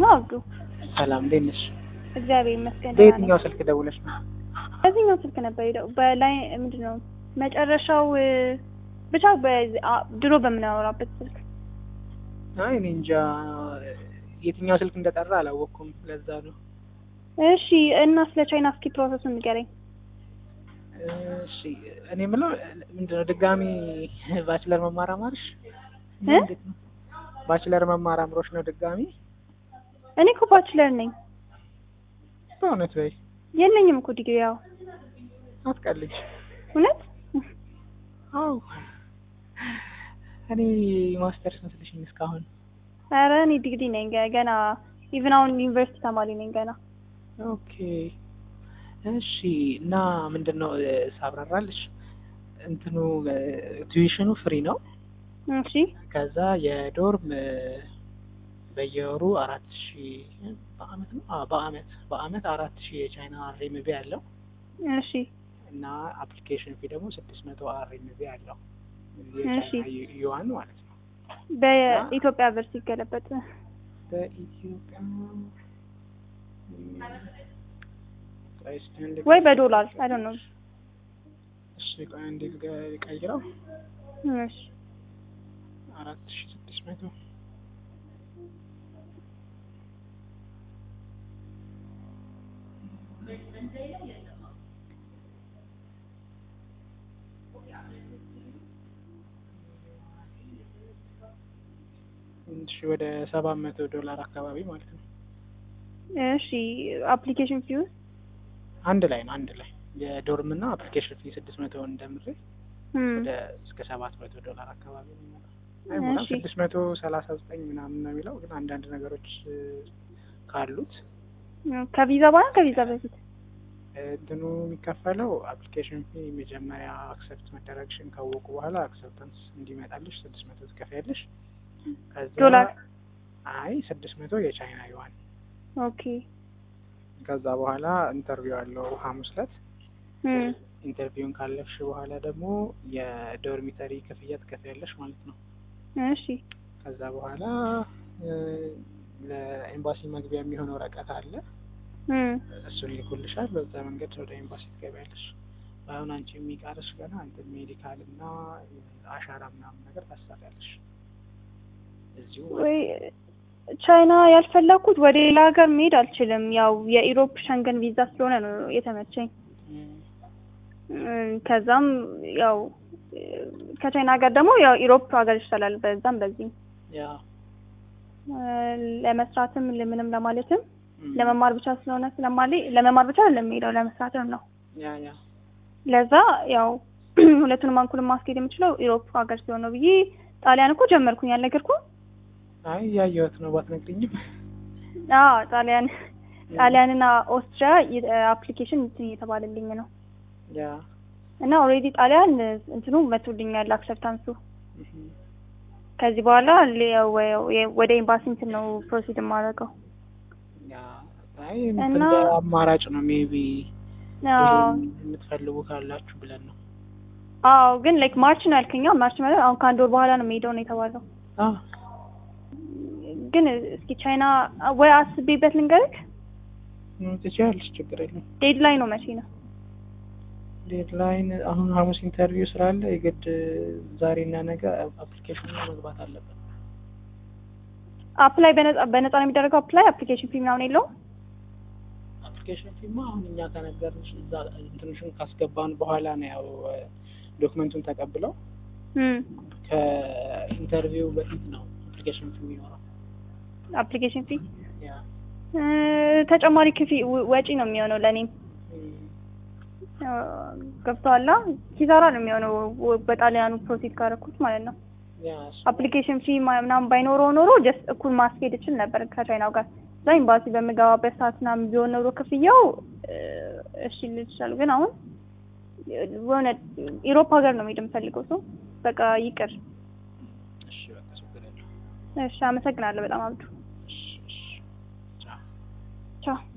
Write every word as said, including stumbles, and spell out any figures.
ነው አብዱ? ሰላም እንዴት ነሽ? እግዚአብሔር ይመስገን። በየትኛው ስልክ ደውለሽ ነው? በዚህኛው ስልክ ነበር ሄደው በላይ ምንድነው መጨረሻው ብቻ በድሮ በምናወራበት ስልክ። አይ እኔ እንጃ የትኛው ስልክ እንደጠራ አላወቅኩም ለዛ ነው። እሺ እና ስለ ቻይና እስኪ ፕሮሰሱን ንገረኝ። እሺ እኔ የምለው ምንድነው ድጋሚ ባችለር መማር አማርሽ? እንዴት ነው ባችለር መማር አምሮሽ ነው ድጋሚ? እኔ እኮ ባችለር ነኝ። በእውነት ወይ? የለኝም እኮ ዲግሪ። ያው አትቀልጅ። እውነት? አዎ እኔ ማስተርስ መስልሽኝ እስካሁን። ኧረ እኔ ዲግሪ ነኝ ገና ኢቭን አሁን ዩኒቨርሲቲ ተማሪ ነኝ ገና። ኦኬ እሺ እና ምንድነው ሳብራራልሽ እንትኑ ቱዊሽኑ ፍሪ ነው። እሺ ከዛ የዶርም በየወሩ አራት ሺህ በአመት ነው አዎ በአመት በአመት አራት ሺህ የቻይና አርኤምቢ አለው። እሺ እና አፕሊኬሽን ፊ ደግሞ ስድስት መቶ አርኤምቢ አለው። እሺ ዩዋን ማለት ነው። በኢትዮጵያ ብር ሲገለበጥ በኢትዮጵያ ወይ በዶላር አይ ዶንት ኖ። እሺ ቆይ አንዴ ልቀይረው። እሺ አራት ሺህ ስድስት መቶ እሺ ወደ ሰባት መቶ ዶላር አካባቢ ማለት ነው። እሺ አፕሊኬሽን ፊው አንድ ላይ ነው አንድ ላይ የዶርም እና አፕሊኬሽን ፊ ስድስት መቶ እንደምሬ ወደ እስከ ሰባት መቶ ዶላር አካባቢ ነው የሚሆነው። አይ ማለት ስድስት መቶ ሰላሳ ዘጠኝ ምናምን ነው የሚለው ግን አንዳንድ ነገሮች ካሉት ከቪዛ በኋላ ከቪዛ በፊት እንትኑ የሚከፈለው አፕሊኬሽን ፊ መጀመሪያ አክሰፕት መደረግሽን ካወቁ በኋላ አክሰፕታንስ እንዲመጣልሽ ስድስት መቶ ትከፍያለሽ። ከዛ ዶላር አይ ስድስት መቶ የቻይና ዩዋን። ኦኬ ከዛ በኋላ ኢንተርቪው አለው ሐሙስ ዕለት። እም ኢንተርቪውን ካለፍሽ በኋላ ደግሞ የዶርሚተሪ ክፍያ ትከፍያለሽ ማለት ነው። እሺ ከዛ በኋላ ለኤምባሲ መግቢያ የሚሆነው ወረቀት አለ። እም እሱን ይልኩልሻል። በዛ መንገድ ወደ ኤምባሲ ትገቢያለሽ። አሁን አንቺ የሚቀርሽ ገና እንትን ሜዲካል እና አሻራ ምናምን ነገር ታሰሪያለሽ። እዚሁ ወይ ቻይና ያልፈለኩት ወደ ሌላ ሀገር መሄድ አልችልም። ያው የኢሮፕ ሸንገን ቪዛ ስለሆነ ነው የተመቸኝ። ከዛም ያው ከቻይና ሀገር ደግሞ ያው ኢሮፕ ሀገር ይሻላል በዛም በዚህ ያ ለመስራትም ለምንም ለማለትም ለመማር ብቻ ስለሆነ ስለማለኝ ለመማር ብቻ አይደለም የምሄደው ለመስራትም ነው። ያ ያ ለዛ ያው ሁለቱንም አንኩል ማስኬድ የምችለው ኢሮፕ ሀገር ሲሆን ነው ብዬ ጣሊያን እኮ ጀመርኩኝ አልነገርኩም? አይ ያየሁት ነው ባትነግሪኝም። አዎ ጣሊያን ጣሊያንና ኦስትሪያ አፕሊኬሽን እየተባለልኝ ነው። ያ እና ኦሬዲ ጣሊያን እንትኑ መቶልኛል አክሰፕታንሱ። ከዚህ በኋላ ወደ ኤምባሲ እንትን ነው ፕሮሲድ የማደርገው። ያ አይ እንደ አማራጭ ነው ሜቢ የምትፈልጉ ካላችሁ ብለን ነው። አዎ ግን ላይክ ማርች ነው ያልከኝ። ማርች ማለት አሁን ከአንድ ወር በኋላ ነው የምሄደው ነው የተባለው። አዎ ግን እስኪ ቻይና ወይ አስቤበት ልንገርክ። ምን ትችያለሽ? ችግር የለም። ዴድላይን ነው መቼ ነው? ዴድላይን አሁን ሐሙስ ኢንተርቪው ስላለ የግድ ዛሬና ነገ አፕሊኬሽን መግባት አለበት። አፕላይ በነፃ በነፃ ነው የሚደረገው? አፕላይ አፕሊኬሽን ፊ ምናምን የለውም? አፕሊኬሽን ፊማ አሁን እኛ ከነገርንሽ እዛ እንትንሽን ካስገባን በኋላ ነው ያው ዶክመንቱን ተቀብለው እም ከኢንተርቪው በፊት ነው አፕሊኬሽን ፊ የሚኖረው። አፕሊኬሽን ፊ ያ ተጨማሪ ክፊ ወጪ ነው የሚሆነው ለኔም። ገብቷላ ኪሳራ ነው የሚሆነው በጣሊያኑ ፕሮሲድ ካረኩት ማለት ነው። ያ አፕሊኬሽን ፊ ምናምን ባይኖረው ኖሮ ጀስት እኩል ማስኬድ እችል ነበር ከቻይናው ጋር። እዛ ኤምባሲ በምገባበት ሰዓት ምናምን ቢሆን ኖሮ ክፍያው እሺ ልችላል። ግን አሁን የሆነ ኢሮፕ ሀገር ነው መሄድ የምፈልገው ሰው በቃ ይቅር። እሺ በቃ ችግር የለም። እሺ አመሰግናለሁ በጣም አብዱ። እሺ ቻው ቻው